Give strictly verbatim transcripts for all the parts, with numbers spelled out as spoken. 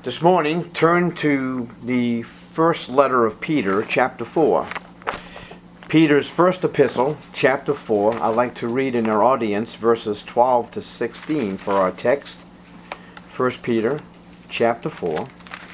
This morning, turn to the first letter of Peter, chapter four. Peter's first epistle, chapter four. I'd like to read in our audience verses twelve to sixteen for our text. First Peter, chapter four.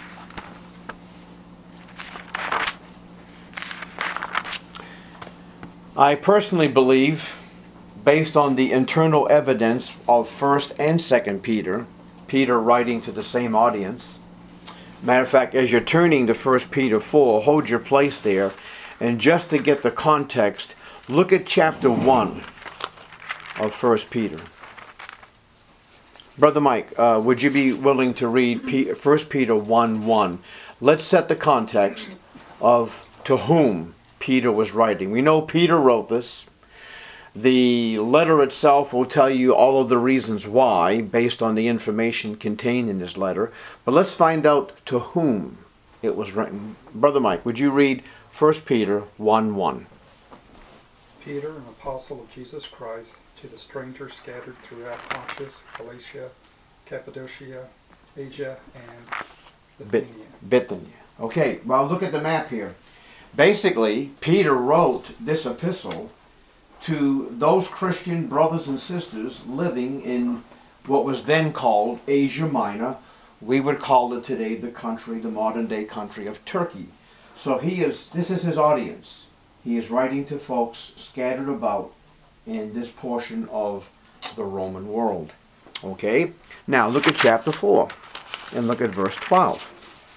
I personally believe, based on the internal evidence of first and second Peter, Peter writing to the same audience. Matter of fact, as you're turning to First Peter four, hold your place there, and just to get the context, look at chapter one of First Peter. Brother Mike, uh, would you be willing to read P- First Peter one one? Let's set the context of to whom Peter was writing. We know Peter wrote this. The letter itself will tell you all of the reasons why, based on the information contained in this letter. But let's find out to whom it was written. Brother Mike, would you read First Peter one one? Peter, an apostle of Jesus Christ, to the strangers scattered throughout Pontus, Galatia, Cappadocia, Asia, and Bithynia. Bithynia. Okay, well, look at the map here. Basically, Peter wrote this epistle to those Christian brothers and sisters living in what was then called Asia Minor. We would call it today the country, the modern day country of Turkey. So he is, this is his audience. He is writing to folks scattered about in this portion of the Roman world. Okay, now look at chapter four and look at verse twelve.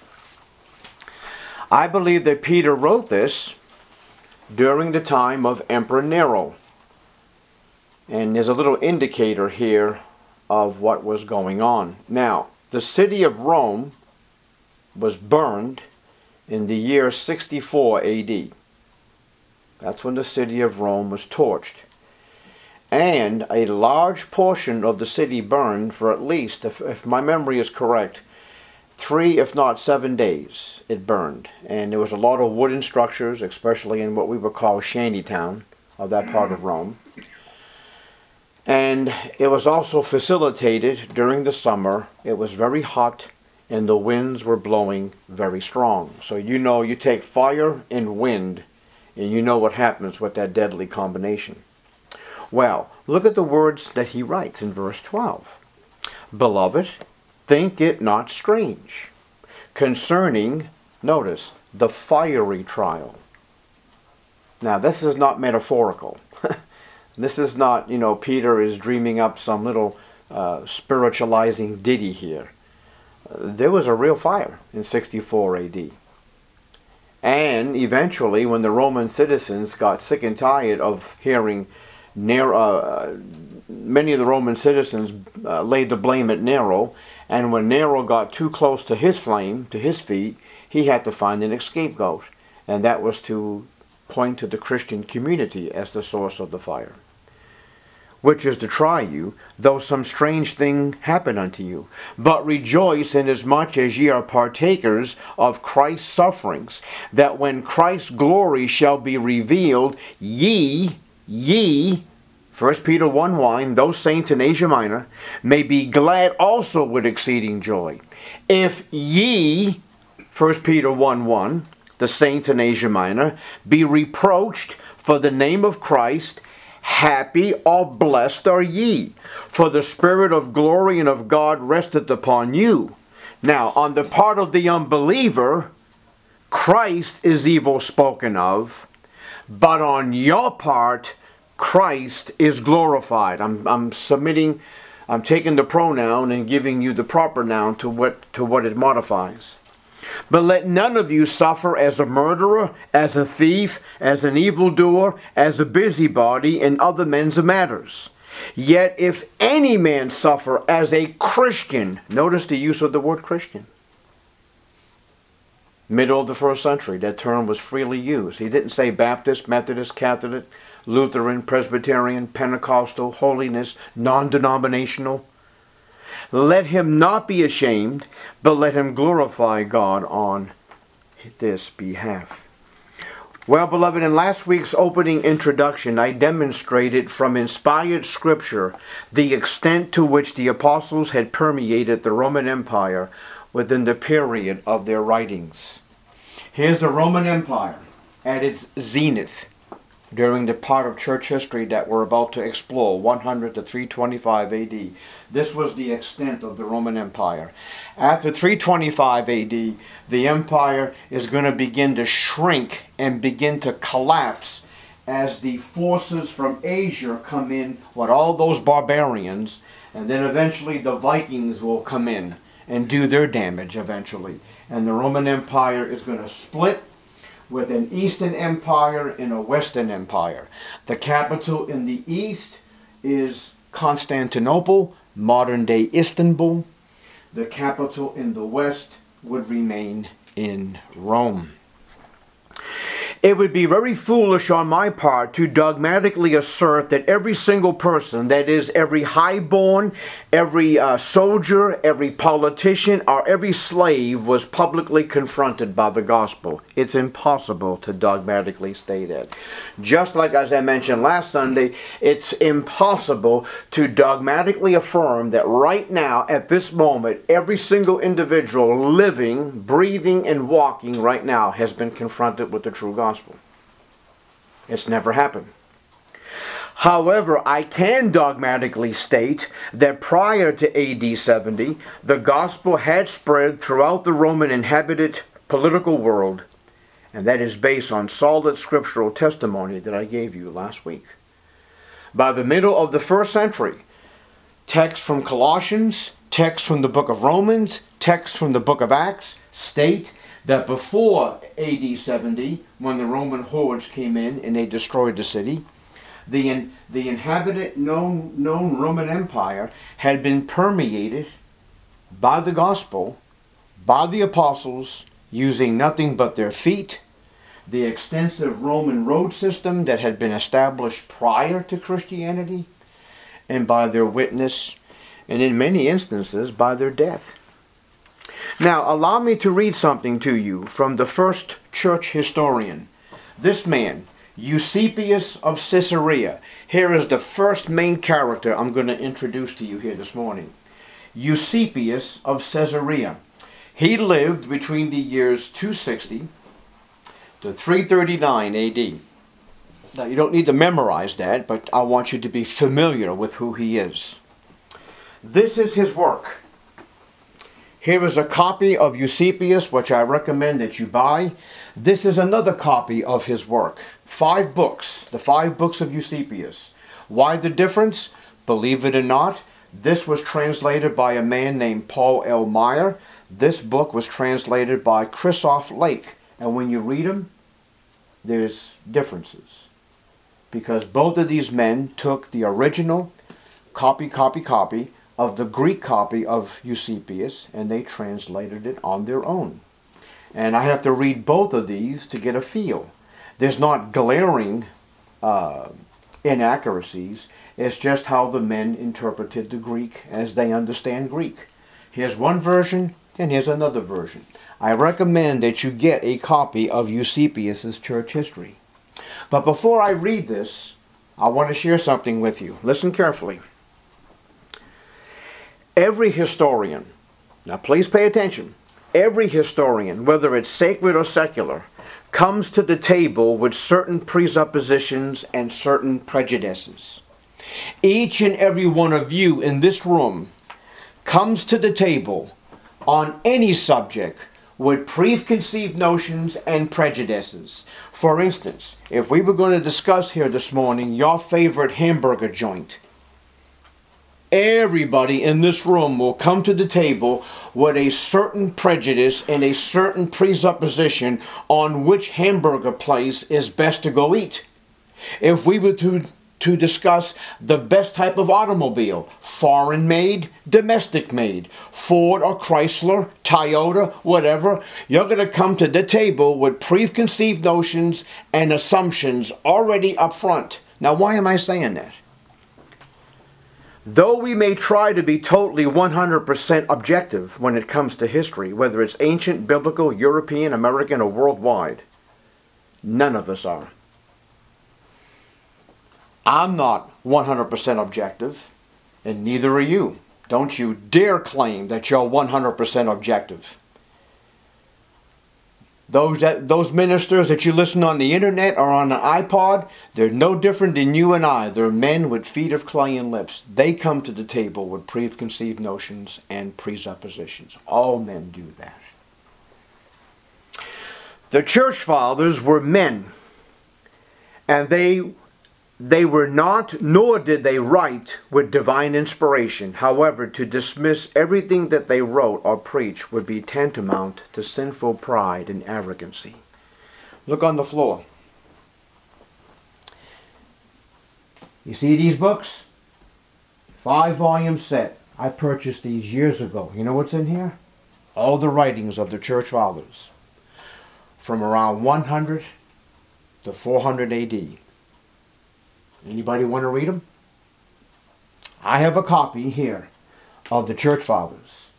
I believe that Peter wrote this during the time of Emperor Nero. And there's a little indicator here of what was going on. Now, the city of Rome was burned in the year sixty-four A D. That's when the city of Rome was torched. And a large portion of the city burned for at least, if, if my memory is correct, three, if not seven days it burned. And there was a lot of wooden structures, especially in what we would call Shantytown of that part of Rome. And it was also facilitated during the summer. It was very hot and the winds were blowing very strong. So you know, you take fire and wind and you know what happens with that deadly combination. Well, look at the words that he writes in verse twelve. Beloved, think it not strange concerning, notice, the fiery trial. Now, this is not metaphorical. This is not, you know, Peter is dreaming up some little uh, spiritualizing ditty here. Uh, there was a real fire in sixty-four A D. And eventually, when the Roman citizens got sick and tired of hearing Nero, uh, many of the Roman citizens uh, laid the blame at Nero. And when Nero got too close to his flame, to his feet, he had to find an scapegoat. And that was to point to the Christian community as the source of the fire. Which is to try you, though some strange thing happen unto you. But rejoice inasmuch as ye are partakers of Christ's sufferings, that when Christ's glory shall be revealed, ye, ye, First Peter one one, those saints in Asia Minor, may be glad also with exceeding joy. If ye, First Peter one one, the saints in Asia Minor, be reproached for the name of Christ, happy or blessed are ye, for the Spirit of glory and of God resteth upon you. Now, on the part of the unbeliever, Christ is evil spoken of, but on your part, Christ is glorified. I'm, I'm submitting, I'm taking the pronoun and giving you the proper noun to what, to what it modifies. But let none of you suffer as a murderer, as a thief, as an evildoer, as a busybody in other men's matters. Yet if any man suffer as a Christian, notice the use of the word Christian. Middle of the first century, that term was freely used. He didn't say Baptist, Methodist, Catholic, Lutheran, Presbyterian, Pentecostal, holiness, non-denominational. Let him not be ashamed, but let him glorify God on this behalf. Well, beloved, in last week's opening introduction, I demonstrated from inspired scripture the extent to which the apostles had permeated the Roman Empire within the period of their writings. Here's the Roman Empire at its zenith during the part of church history that we're about to explore, one hundred to three twenty-five A D. This was the extent of the Roman Empire. After three twenty-five A D, the empire is going to begin to shrink and begin to collapse as the forces from Asia come in with all those barbarians, and then eventually the Vikings will come in and do their damage eventually. And the Roman Empire is going to split with an Eastern Empire and a Western Empire. The capital in the East is Constantinople, modern-day Istanbul. The capital in the West would remain in Rome. It would be very foolish on my part to dogmatically assert that every single person, that is, every highborn, every uh, soldier, every politician, or every slave was publicly confronted by the gospel. It's impossible to dogmatically state it. Just like, as I mentioned last Sunday, it's impossible to dogmatically affirm that right now, at this moment, every single individual living, breathing, and walking right now has been confronted with the true gospel. It's never happened. However, I can dogmatically state that prior to A D seventy, the gospel had spread throughout the Roman inhabited political world, and that is based on solid scriptural testimony that I gave you last week. By the middle of the first century, texts from Colossians, texts from the book of Romans, texts from the book of Acts state that before A D seventy, when the Roman hordes came in and they destroyed the city, the, in, the inhabited known, known Roman Empire had been permeated by the gospel, by the apostles, using nothing but their feet, the extensive Roman road system that had been established prior to Christianity, and by their witness, and in many instances by their death. Now, allow me to read something to you from the first church historian. This man, Eusebius of Caesarea. Here is the first main character I'm going to introduce to you here this morning. Eusebius of Caesarea. He lived between the years two sixty to three thirty-nine A D. Now, you don't need to memorize that, but I want you to be familiar with who he is. This is his work. Here is a copy of Eusebius, which I recommend that you buy. This is another copy of his work. Five books, the five books of Eusebius. Why the difference? Believe it or not, this was translated by a man named Paul L. Meyer. This book was translated by Christoph Lake. And when you read them, there's differences. Because both of these men took the original copy, copy, copy, of the Greek copy of Eusebius, and they translated it on their own. And I have to read both of these to get a feel. There's not glaring uh, inaccuracies. It's just how the men interpreted the Greek as they understand Greek. Here's one version, and here's another version. I recommend that you get a copy of Eusebius' church history. But before I read this, I want to share something with you. Listen carefully. Every historian, now please pay attention, every historian, whether it's sacred or secular, comes to the table with certain presuppositions and certain prejudices. Each and every one of you in this room comes to the table on any subject with preconceived notions and prejudices. For instance, if we were going to discuss here this morning your favorite hamburger joint, everybody in this room will come to the table with a certain prejudice and a certain presupposition on which hamburger place is best to go eat. If we were to, to discuss the best type of automobile, foreign made, domestic made, Ford or Chrysler, Toyota, whatever, you're going to come to the table with preconceived notions and assumptions already up front. Now, why am I saying that? Though we may try to be totally one hundred percent objective when it comes to history, whether it's ancient, biblical, European, American, or worldwide, none of us are. I'm not one hundred percent objective, and neither are you. Don't you dare claim that you're one hundred percent objective. Those, that, those ministers that you listen on the internet or on an iPod, they're no different than you and I. They're men with feet of clay and lips. They come to the table with preconceived notions and presuppositions. All men do that. The church fathers were men, and they They were not, nor did they write with divine inspiration. However, to dismiss everything that they wrote or preached would be tantamount to sinful pride and arrogancy. Look on the floor. You see these books? Five volume set. I purchased these years ago. You know what's in here? All the writings of the church fathers. From around one hundred to four hundred A D. Anybody want to read them? I have a copy here of the Church Fathers.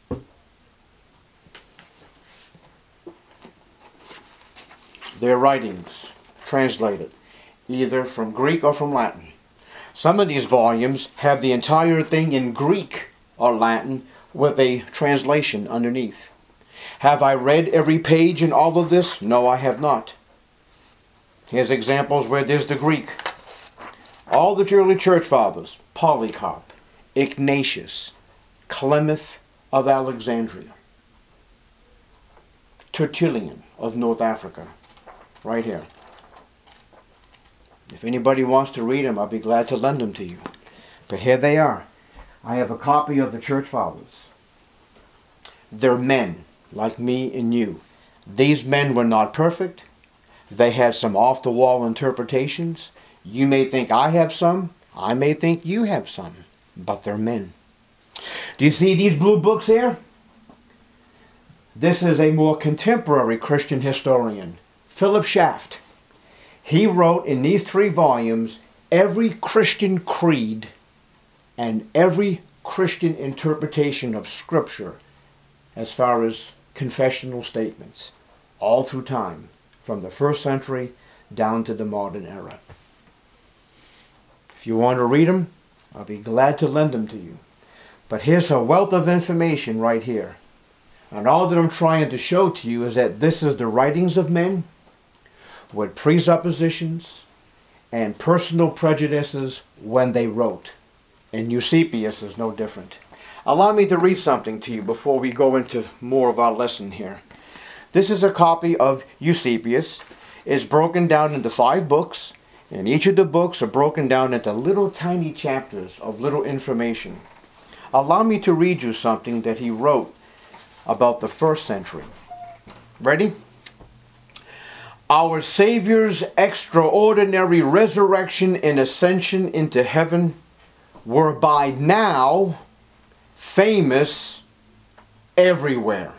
Their writings translated either from Greek or from Latin. Some of these volumes have the entire thing in Greek or Latin with a translation underneath. Have I read every page in all of this? No, I have not. Here's examples where there's the Greek. All the early church fathers, Polycarp, Ignatius, Clement of Alexandria, Tertullian of North Africa, right here. If anybody wants to read them, I'll be glad to lend them to you. But here they are. I have a copy of the church fathers. They're men, like me and you. These men were not perfect. They had some off-the-wall interpretations. You may think I have some. I may think you have some. But they're men. Do you see these blue books here? This is a more contemporary Christian historian, Philip Schaff. He wrote in these three volumes every Christian creed and every Christian interpretation of Scripture as far as confessional statements, all through time, from the first century down to the modern era. If you want to read them, I'll be glad to lend them to you. But here's a wealth of information right here. And all that I'm trying to show to you is that this is the writings of men with presuppositions and personal prejudices when they wrote. And Eusebius is no different. Allow me to read something to you before we go into more of our lesson here. This is a copy of Eusebius. It's broken down into five books. And each of the books are broken down into little tiny chapters of little information. Allow me to read you something that he wrote about the first century. Ready? Our Savior's extraordinary resurrection and ascension into heaven were by now famous everywhere.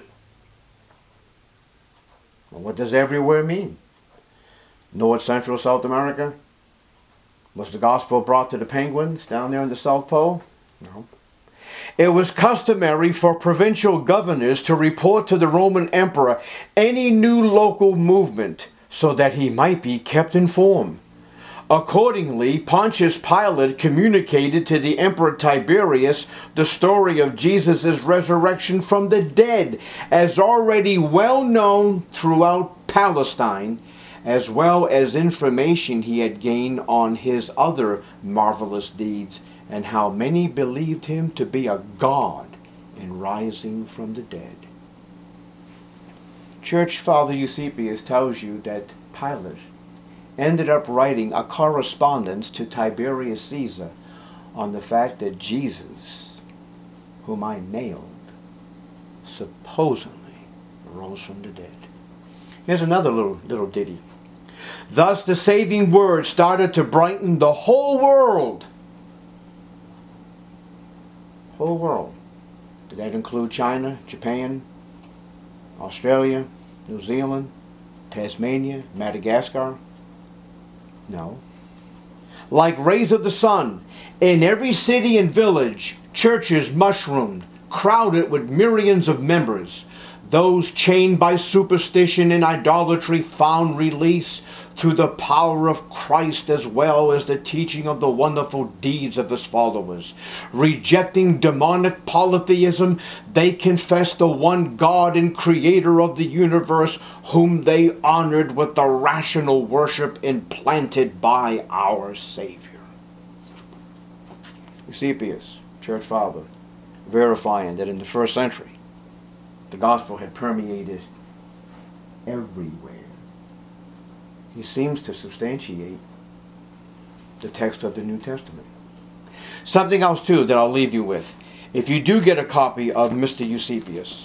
Well, what does everywhere mean? North, Central, South America? Was the gospel brought to the penguins down there in the South Pole? No. It was customary for provincial governors to report to the Roman emperor any new local movement so that he might be kept informed. Accordingly, Pontius Pilate communicated to the Emperor Tiberius the story of Jesus' resurrection from the dead, as already well known throughout Palestine, as well as information he had gained on his other marvelous deeds, and how many believed him to be a god in rising from the dead. Church Father Eusebius tells you that Pilate ended up writing a correspondence to Tiberius Caesar on the fact that Jesus, whom I nailed, supposedly rose from the dead. Here's another little, little ditty. Thus the saving word started to brighten the whole world. Whole world. Did that include China, Japan, Australia, New Zealand, Tasmania, Madagascar? No. Like rays of the sun, in every city and village, churches mushroomed, crowded with myriads of members. Those chained by superstition and idolatry found release to the power of Christ as well as the teaching of the wonderful deeds of his followers. Rejecting demonic polytheism, they confessed the one God and creator of the universe, whom they honored with the rational worship implanted by our Savior. Eusebius, church father, verifying that in the first century, the gospel had permeated everywhere. He seems to substantiate the text of the New Testament. Something else, too, that I'll leave you with. If you do get a copy of Mister Eusebius,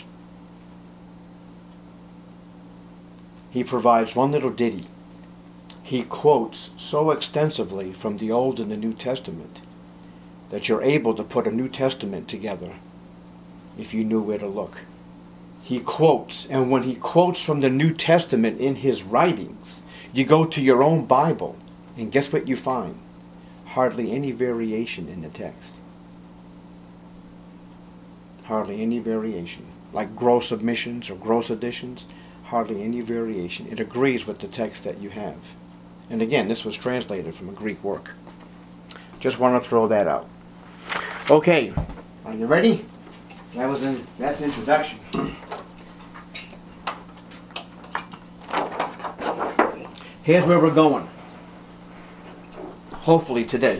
he provides one little ditty. He quotes so extensively from the Old and the New Testament that you're able to put a New Testament together if you knew where to look. He quotes, and when he quotes from the New Testament in his writings, you go to your own Bible, and guess what you find? Hardly any variation in the text. Hardly any variation. Like gross omissions or gross additions, hardly any variation. It agrees with the text that you have. And again, this was translated from a Greek work. Just want to throw that out. Okay, are you ready? That was in, that's introduction. Here's where we're going. Hopefully today.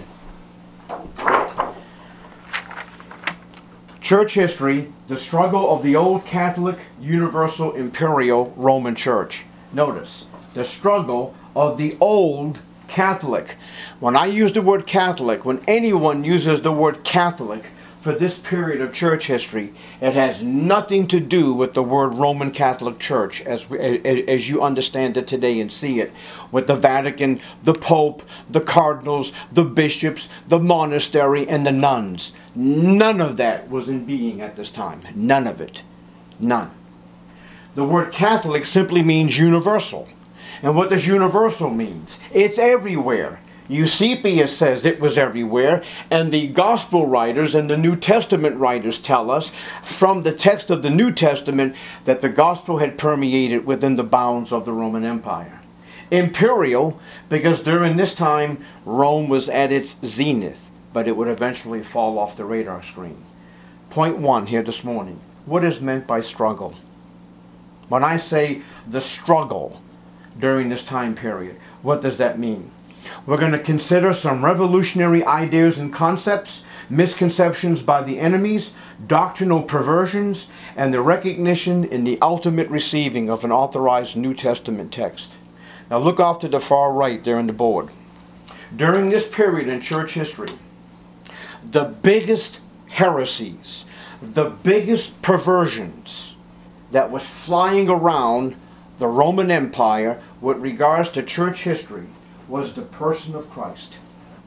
Church history, the struggle of the old Catholic, Universal, Imperial Roman Church. Notice, the struggle of the old Catholic. When I use the word Catholic, when anyone uses the word Catholic for this period of church history, it has nothing to do with the word Roman Catholic Church as, we, as you understand it today and see it, with the Vatican, the Pope, the cardinals, the bishops, the monastery, and the nuns. None of that was in being at this time. None of it. None. The word Catholic simply means universal. And what does universal mean? It's everywhere. Eusebius says it was everywhere, and the gospel writers and the New Testament writers tell us from the text of the New Testament that the gospel had permeated within the bounds of the Roman Empire. Imperial, because during this time Rome was at its zenith, but it would eventually fall off the radar screen. Point one here this morning. What is meant by struggle? When I say the struggle during this time period, what does that mean? We're going to consider some revolutionary ideas and concepts, misconceptions by the enemies, doctrinal perversions, and the recognition in the ultimate receiving of an authorized New Testament text. Now look off to the far right there on the board. During this period in church history, the biggest heresies, the biggest perversions that was flying around the Roman Empire with regards to church history was the person of Christ.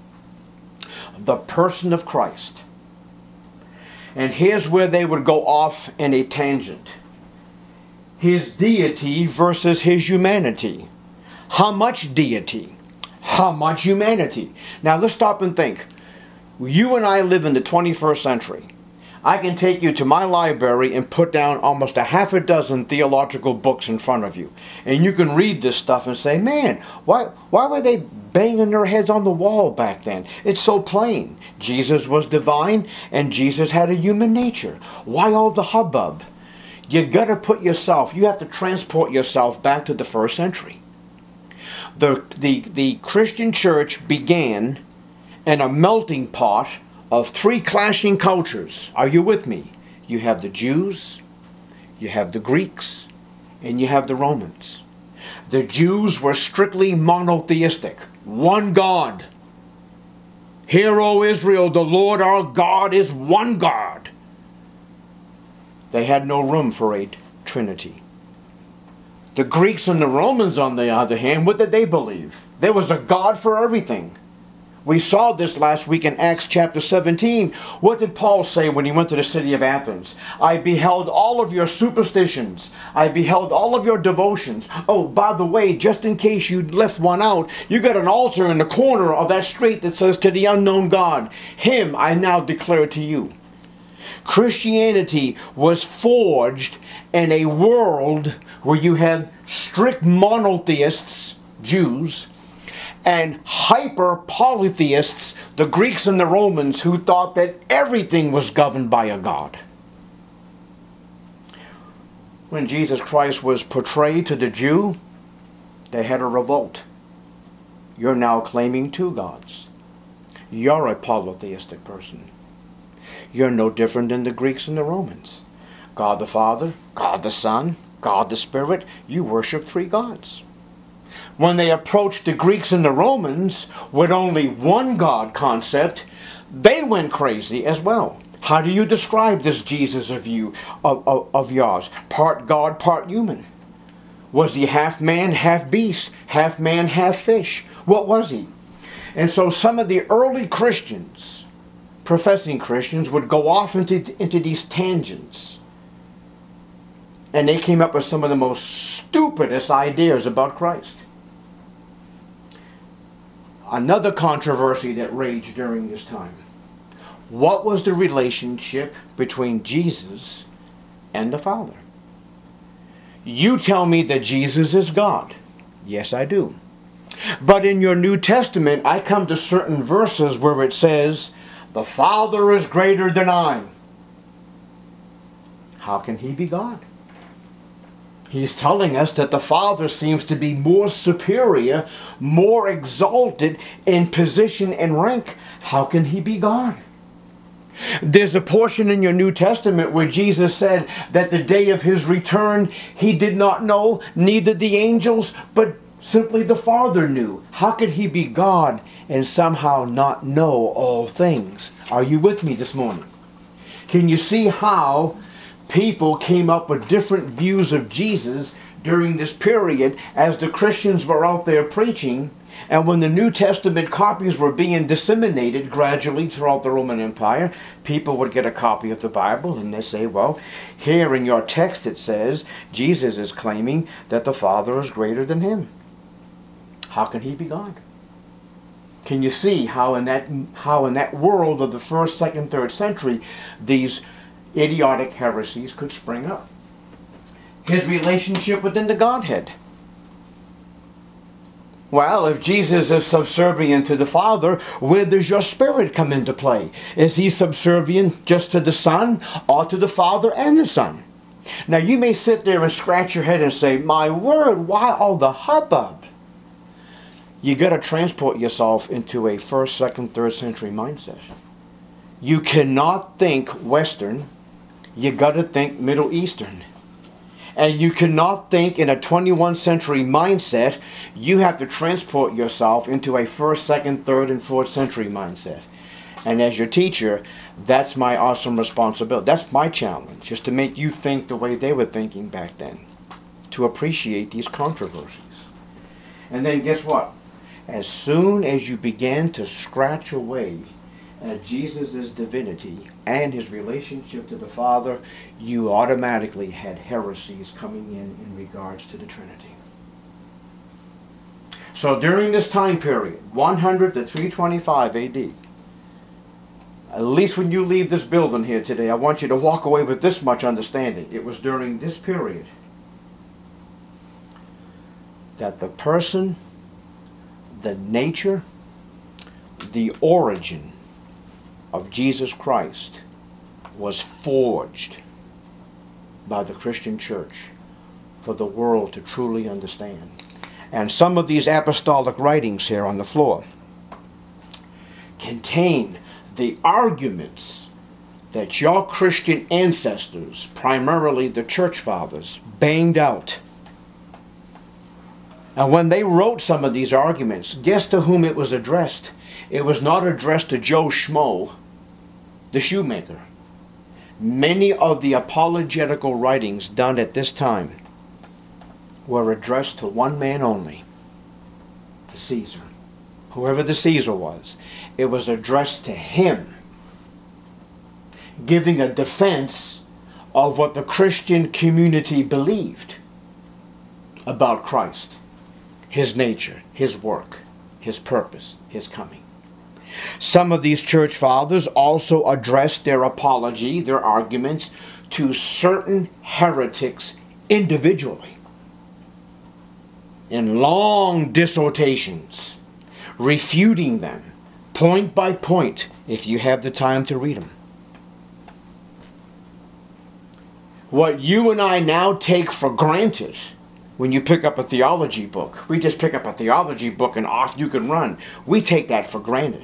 The person of Christ. And here's where they would go off in a tangent. His deity versus his humanity. How much deity? How much humanity? Now let's stop and think. You and I live in the twenty-first century. I can take you to my library and put down almost a half a dozen theological books in front of you. And you can read this stuff and say, man, why, why were they banging their heads on the wall back then? It's so plain. Jesus was divine and Jesus had a human nature. Why all the hubbub? You got to put yourself, you have to transport yourself back to the first century. The, the, the Christian church began in a melting pot of three clashing cultures. Are you with me? You have the Jews, you have the Greeks, and you have the Romans. The Jews were strictly monotheistic. One God. Hear, O Israel, the Lord our God is one God. They had no room for a trinity. The Greeks and the Romans, on the other hand, what did they believe? There was a God for everything. We saw this last week in Acts chapter seventeen. What did Paul say when he went to the city of Athens? I beheld all of your superstitions. I beheld all of your devotions. Oh, by the way, just in case you left one out, you got an altar in the corner of that street that says, to the unknown God. Him I now declare to you. Christianity was forged in a world where you had strict monotheists Jews, and hyper-polytheists, the Greeks and the Romans, who thought that everything was governed by a God. When Jesus Christ was portrayed to the Jew, they had a revolt. You're now claiming two gods. You're a polytheistic person. You're no different than the Greeks and the Romans. God the Father, God the Son, God the Spirit, you worship three gods. When they approached the Greeks and the Romans with only one God concept, they went crazy as well. How do you describe this Jesus of you, of, of, of yours? Part God, part human. Was he half man, half beast, half man, half fish? What was he? And so some of the early Christians, professing Christians, would go off into, into these tangents. And they came up with some of the most stupidest ideas about Christ. Another controversy that raged during this time. What was the relationship between Jesus and the Father? You tell me that Jesus is God. Yes, I do. But in your New Testament, I come to certain verses where it says, the Father is greater than I. How can he be God? He's telling us that the Father seems to be more superior, more exalted in position and rank. How can he be God? There's a portion in your New Testament where Jesus said that the day of his return, he did not know, neither the angels, but simply the Father knew. How could he be God and somehow not know all things? Are you with me this morning? Can you see how people came up with different views of Jesus during this period as the Christians were out there preaching, and when the New Testament copies were being disseminated gradually throughout the Roman Empire, people would get a copy of the Bible and they say, well, here in your text it says Jesus is claiming that the Father is greater than him. How can he be God? Can you see how in that, how in that world of the first, second, third century, these idiotic heresies could spring up? His relationship within the Godhead. Well, if Jesus is subservient to the Father, where does your spirit come into play? Is he subservient just to the Son, or to the Father and the Son? Now you may sit there and scratch your head and say, my word, why all the hubbub? You got to transport yourself into a first, second, third century mindset. You cannot think Western. You got to think Middle Eastern. And you cannot think in a twenty-first century mindset. You have to transport yourself into a first, second, third, and fourth century mindset. And as your teacher, that's my awesome responsibility. That's my challenge, is to make you think the way they were thinking back then. To appreciate these controversies. And then guess what? As soon as you began to scratch away at Jesus' divinity and his relationship to the Father, you automatically had heresies coming in in regards to the Trinity. So during this time period, one hundred to three twenty-five A D, at least when you leave this building here today, I want you to walk away with this much understanding. It was during this period that the person, the nature, the origin of Jesus Christ was forged by the Christian church for the world to truly understand. And some of these apostolic writings here on the floor contain the arguments that your Christian ancestors, primarily the church fathers, banged out. And when they wrote some of these arguments, guess to whom it was addressed? It was not addressed to Joe Schmo, the shoemaker. Many of the apologetical writings done at this time were addressed to one man only, the Caesar. Whoever the Caesar was, it was addressed to him, giving a defense of what the Christian community believed about Christ, his nature, his work, his purpose, his coming. Some of these church fathers also addressed their apology, their arguments, to certain heretics individually. in long dissertations, refuting them, point by point, if you have the time to read them. What you and I now take for granted when you pick up a theology book, we just pick up a theology book and off you can run. We take that for granted.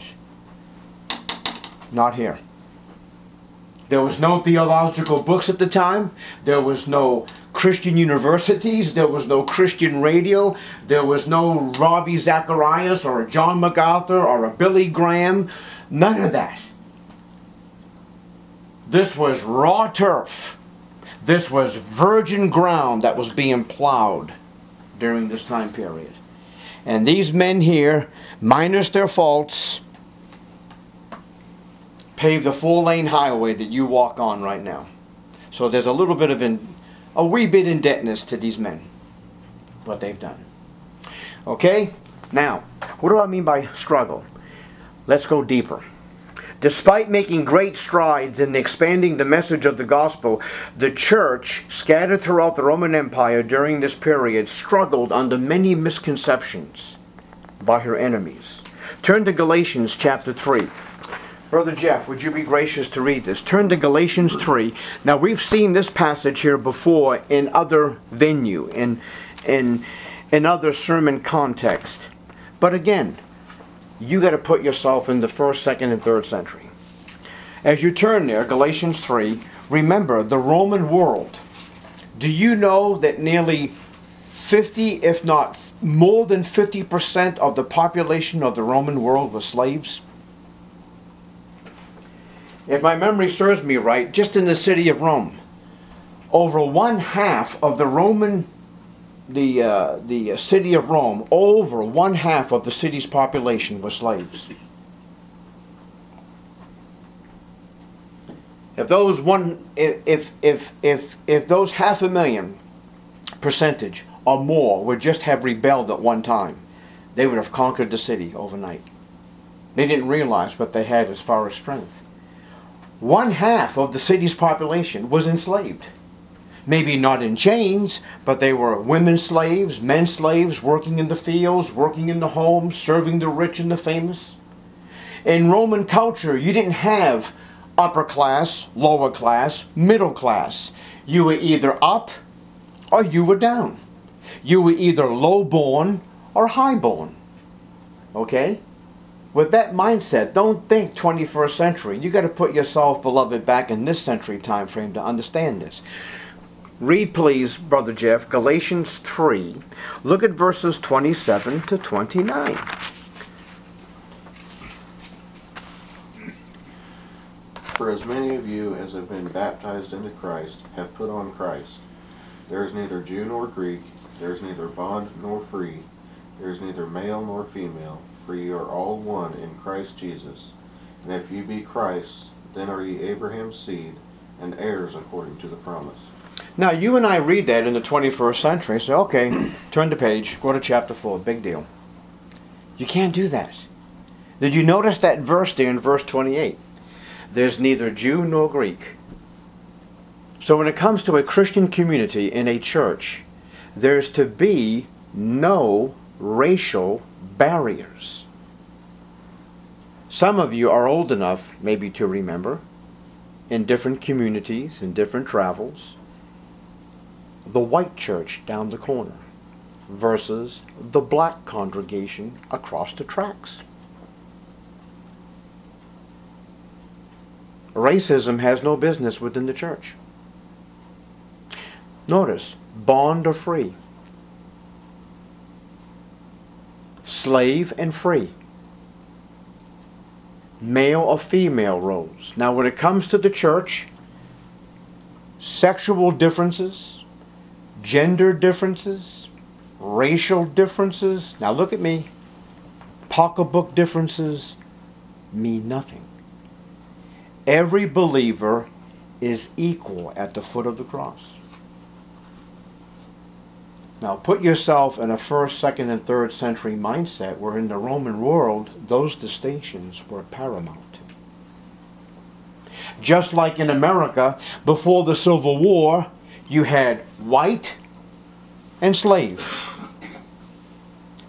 Not here. There was no theological books at the time. There was no Christian universities. There was no Christian radio. There was no Ravi Zacharias or a John MacArthur or a Billy Graham. None of that. This was raw turf. This was virgin ground that was being plowed during this time period. And these men here, minus their faults, paved the four-lane highway that you walk on right now. So there's a little bit of in, a wee bit indebtedness to these men, what they've done. Okay? Now, what do I mean by struggle? Let's go deeper. Despite making great strides in expanding the message of the gospel, the church, scattered throughout the Roman Empire during this period, struggled under many misconceptions by her enemies. Turn to Galatians chapter three. Brother Jeff, would you be gracious to read this? Turn to Galatians three. Now, we've seen this passage here before in other venue, in, in, in other sermon context. But again, you got to put yourself in the first, second, and third century. As you turn there, Galatians three, remember the Roman world. Do you know that nearly fifty, if not more than fifty percent of the population of the Roman world was slaves? If my memory serves me right, just in the city of Rome, over one half of the Roman The, uh, the city of Rome, over one half of the city's population was slaves. If those one, if if if if those half a million percentage or more would just have rebelled at one time, they would have conquered the city overnight. They didn't realize what they had as far as strength. One half of the city's population was enslaved. Maybe not in chains, but they were women slaves, men slaves, working in the fields, working in the homes, serving the rich and the famous. In Roman culture, you didn't have upper class, lower class, middle class. You were either up or you were down. You were either low-born or high-born. Okay? With that mindset, don't think twenty-first century. You got to put yourself, beloved, back in this century time frame to understand this. Read, please, Brother Jeff, Galatians three. Look at verses twenty-seven to twenty-nine. For as many of you as have been baptized into Christ have put on Christ. There is neither Jew nor Greek, there is neither bond nor free, there is neither male nor female, for ye are all one in Christ Jesus. And if ye be Christ, then are ye Abraham's seed, and heirs according to the promise. Now, you and I read that in the twenty-first century and say, okay, turn the page, go to chapter four, big deal. You can't do that. Did you notice that verse there in verse twenty-eight? There's neither Jew nor Greek. So when it comes to a Christian community in a church, there's to be no racial barriers. Some of you are old enough maybe to remember, in different communities, in different travels, the white church down the corner versus the black congregation across the tracks. Racism has no business within the church. Notice, bond or free, slave and free, male or female roles. Now when it comes to the church, sexual differences, gender differences, racial differences, now look at me, pocketbook differences mean nothing. Every believer is equal at the foot of the cross. Now put yourself in a first, second, and third century mindset where in the Roman world those distinctions were paramount. Just like in America, before the Civil War, you had white and slave.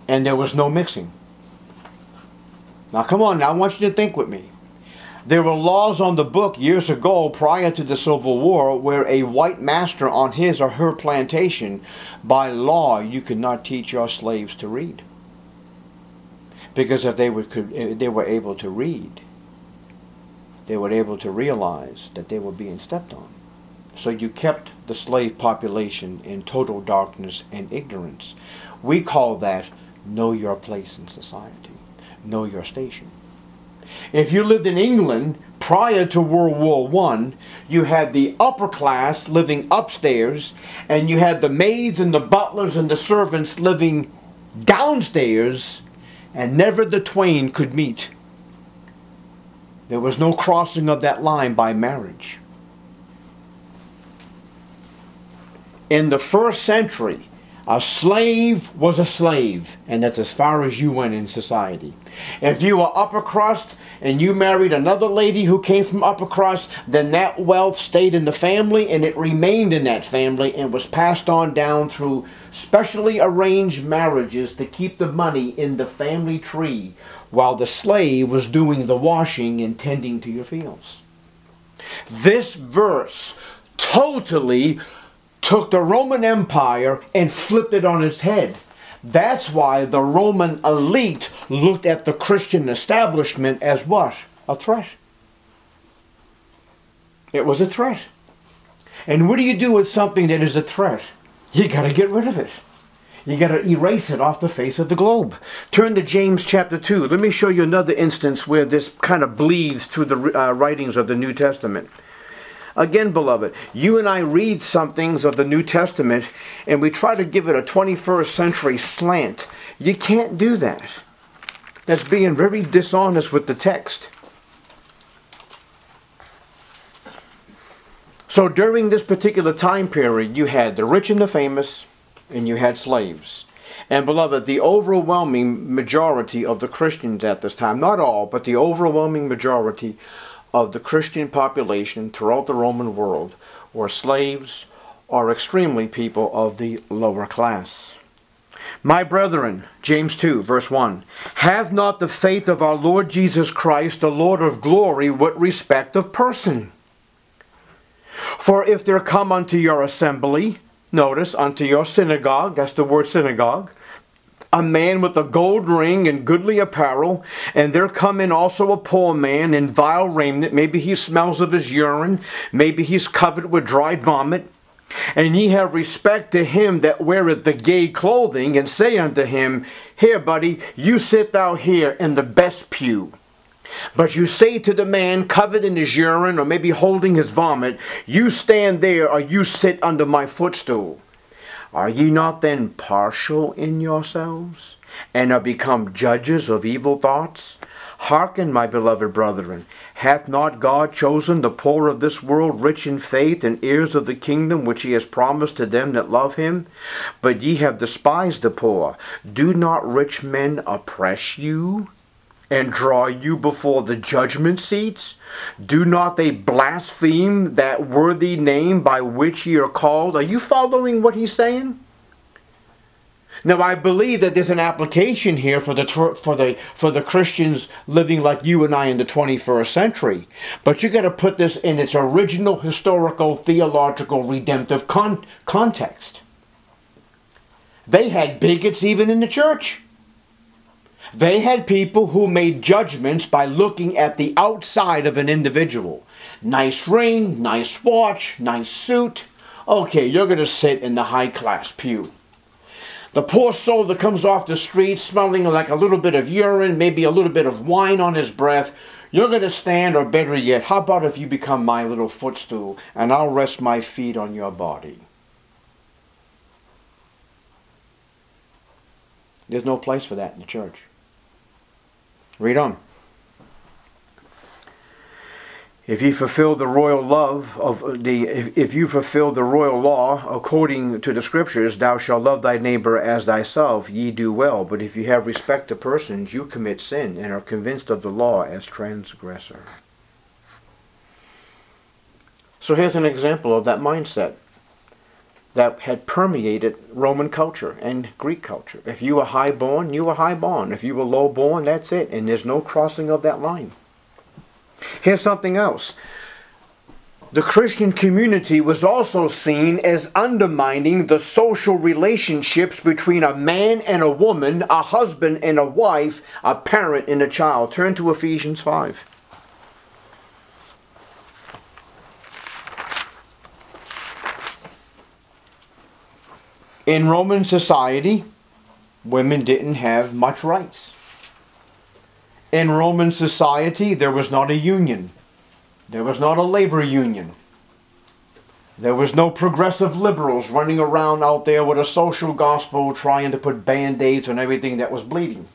and there was no mixing. Now come on, now I want you to think with me. There were laws on the book years ago prior to the Civil War where a white master on his or her plantation, by law, you could not teach your slaves to read. Because if they were, if they were able to read, they were able to realize that they were being stepped on. So you kept the slave population in total darkness and ignorance. We call that know your place in society, know your station. If you lived in England prior to World War One, you had the upper class living upstairs, and you had the maids and the butlers and the servants living downstairs, and never the twain could meet. There was no crossing of that line by marriage. In the first century, a slave was a slave, and that's as far as you went in society. If you were upper crust and you married another lady who came from upper crust, then that wealth stayed in the family and it remained in that family and was passed on down through specially arranged marriages to keep the money in the family tree while the slave was doing the washing and tending to your fields. This verse totally took the Roman Empire and flipped it on its head. That's why the Roman elite looked at the Christian establishment as what? A threat. It was a threat. And what do you do with something that is a threat? You got to get rid of it. You got to erase it off the face of the globe. Turn to James chapter two. Let me show you another instance where this kind of bleeds through the uh, writings of the New Testament. Again, beloved, you and I read some things of the New Testament and we try to give it a twenty-first century slant. You can't do that. That's being very dishonest with the text. So during this particular time period, you had the rich and the famous, and you had slaves. And beloved, the overwhelming majority of the Christians at this time, not all, but the overwhelming majority of the Christian population throughout the Roman world were slaves or extremely people of the lower class. My brethren, James two, verse one, have not the faith of our Lord Jesus Christ, the Lord of glory, with respect of person. For if there come unto your assembly, notice, unto your synagogue, that's the word synagogue, a man with a gold ring and goodly apparel, and there come in also a poor man in vile raiment, maybe he smells of his urine, maybe he's covered with dried vomit, and ye have respect to him that weareth the gay clothing, and say unto him, here, buddy, you sit thou here in the best pew. But you say to the man covered in his urine, or maybe holding his vomit, you stand there, or you sit under my footstool. Are ye not then partial in yourselves, and are become judges of evil thoughts? Hearken, my beloved brethren, hath not God chosen the poor of this world rich in faith and heirs of the kingdom which he has promised to them that love him? But ye have despised the poor. Do not rich men oppress you, and draw you before the judgment seats? Do not they blaspheme that worthy name by which ye are called? Are you following what he's saying? Now I believe that there's an application here for the for the for the Christians living like you and I in the twenty-first century. But you got to put this in its original historical, theological, redemptive con- context. They had bigots even in the church. They had people who made judgments by looking at the outside of an individual. Nice ring, nice watch, nice suit. Okay, you're going to sit in the high-class pew. The poor soul that comes off the street smelling like a little bit of urine, maybe a little bit of wine on his breath, you're going to stand, or better yet, how about if you become my little footstool and I'll rest my feet on your body? There's no place for that in the church. Read on. If ye fulfill the royal love of the, if, if you fulfill the royal law according to the scriptures, thou shalt love thy neighbor as thyself, ye do well. But if you have respect to persons, you commit sin and are convinced of the law as transgressor. So here's an example of that mindset. that had permeated Roman culture and Greek culture. If you were high-born, you were high-born. If you were low-born, that's it. And there's no crossing of that line. Here's something else. The Christian community was also seen as undermining the social relationships between a man and a woman, a husband and a wife, a parent and a child. Turn to Ephesians five. In Roman society, women didn't have much rights. In Roman society, there was not a union. There was not a labor union. There was no progressive liberals running around out there with a social gospel trying to put band-aids on everything that was bleeding.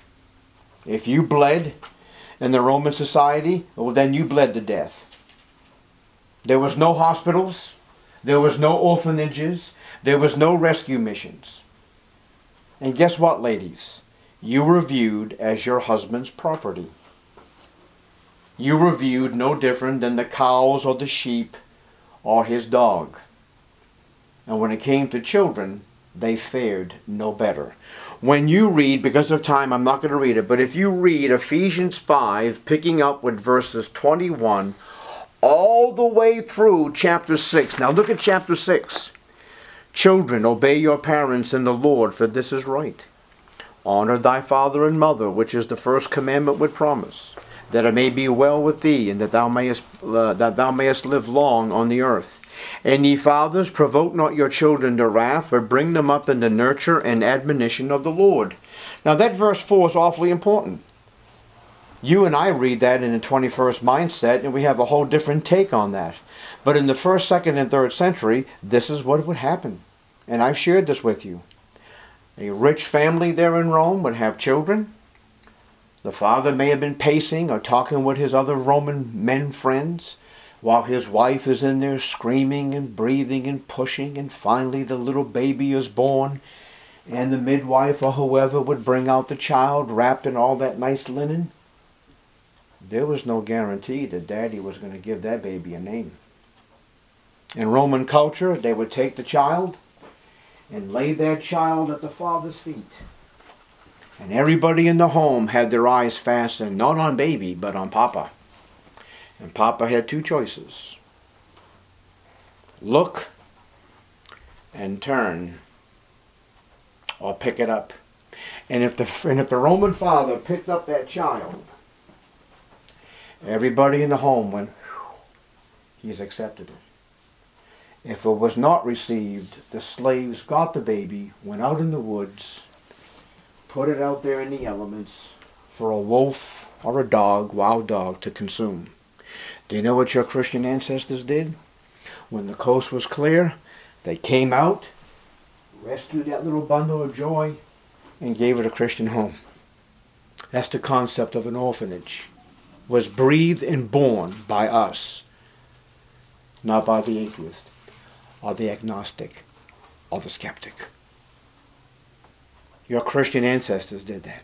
If you bled in the Roman society, well, then you bled to death. There was no hospitals. There was no orphanages. There was no rescue missions. And guess what, ladies? You were viewed as your husband's property. You were viewed no different than the cows or the sheep or his dog. And when it came to children, they fared no better. When you read, because of time I'm not going to read it, but if you read Ephesians five, picking up with verses twenty-one, all the way through chapter six. Now look at chapter six. Children, obey your parents in the Lord, for this is right. Honor thy father and mother, which is the first commandment with promise, that it may be well with thee, and that thou mayest uh, that thou mayest live long on the earth. And ye fathers, provoke not your children to wrath, but bring them up in the nurture and admonition of the Lord. Now that verse four is awfully important. You and I read that in the twenty-first mindset, and we have a whole different take on that. But in the first, second, and third century, this is what would happen. And I've shared this with you. A rich family there in Rome would have children. The father may have been pacing or talking with his other Roman men friends, while his wife is in there screaming and breathing and pushing, and finally the little baby is born, and the midwife or whoever would bring out the child wrapped in all that nice linen. There was no guarantee that daddy was going to give that baby a name. In Roman culture, they would take the child and lay that child at the father's feet. And everybody in the home had their eyes fastened not on baby, but on Papa. And Papa had two choices. Look and turn, or pick it up. And if the, and if the Roman father picked up that child, everybody in the home went, he's accepted it. If it was not received, the slaves got the baby, went out in the woods, put it out there in the elements for a wolf or a dog, wild dog, to consume. Do you know what your Christian ancestors did? When the coast was clear, they came out, rescued that little bundle of joy, and gave it a Christian home. That's the concept of an orphanage. Was breathed and born by us, not by the atheist, or the agnostic, or the skeptic. Your Christian ancestors did that.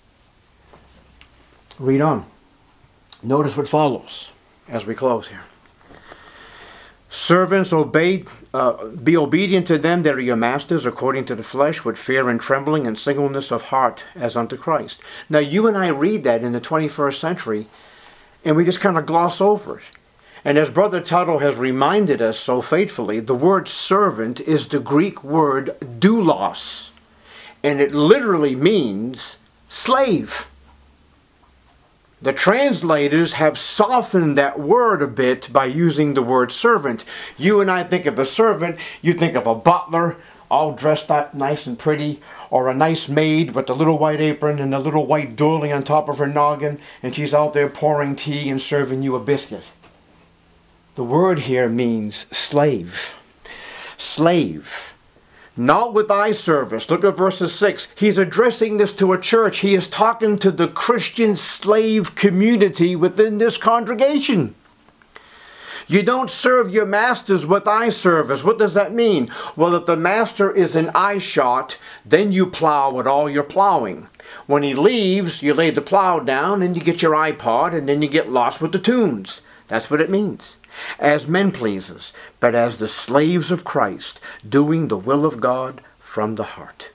Read on. Notice what follows as we close here. Servants, obey, uh, be obedient to them that are your masters according to the flesh, with fear and trembling and singleness of heart as unto Christ. Now you and I read that in the twenty-first century, and we just kind of gloss over it. And as Brother Tuttle has reminded us so faithfully, the word servant is the Greek word doulos, and it literally means slave. The translators have softened that word a bit by using the word servant. You and I think of a servant, you think of a butler, all dressed up nice and pretty, or a nice maid with the little white apron and the little white doily on top of her noggin, and she's out there pouring tea and serving you a biscuit. The word here means slave. Slave. Not with eye service. Look at verses six. He's addressing this to a church. He is talking to the Christian slave community within this congregation. You don't serve your masters with eye service. What does that mean? Well, if the master is in eye shot, then you plow with all your plowing. When he leaves, you lay the plow down and you get your iPod, and then you get lost with the tunes. That's what it means. As men pleasers, but as the slaves of Christ, doing the will of God from the heart.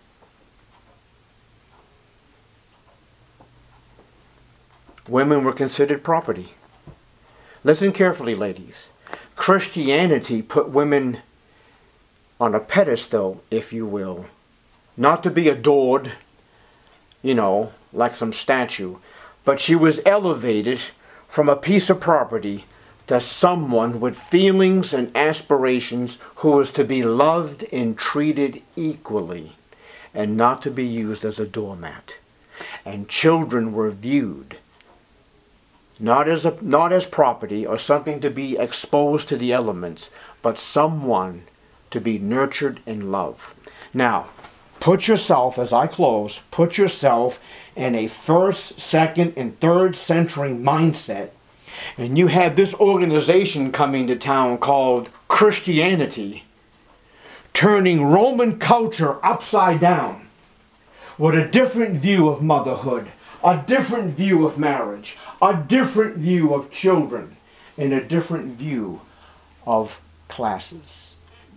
Women were considered property. Listen carefully, ladies. Christianity put women on a pedestal, if you will, not to be adored, you know, like some statue, but she was elevated from a piece of property to someone with feelings and aspirations who was to be loved and treated equally and not to be used as a doormat. And children were viewed not as a, not as property or something to be exposed to the elements, but someone to be nurtured and loved. Now, put yourself, as I close, put yourself in a first, second, and third century mindset, and you have this organization coming to town called Christianity, turning Roman culture upside down with a different view of motherhood, a different view of marriage, a different view of children, and a different view of classes.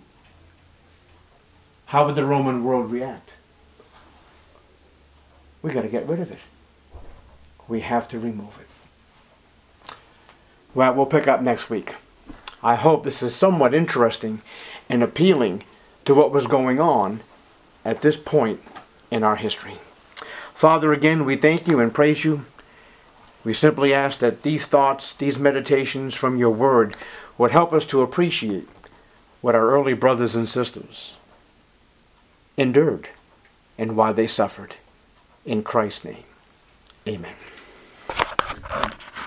How would the Roman world react? We got to get rid of it. We have to remove it. Well, we'll pick up next week. I hope this is somewhat interesting and appealing to what was going on at this point in our history. Father, again, we thank you and praise you. We simply ask that these thoughts, these meditations from your word would help us to appreciate what our early brothers and sisters endured and why they suffered. In Christ's name, amen.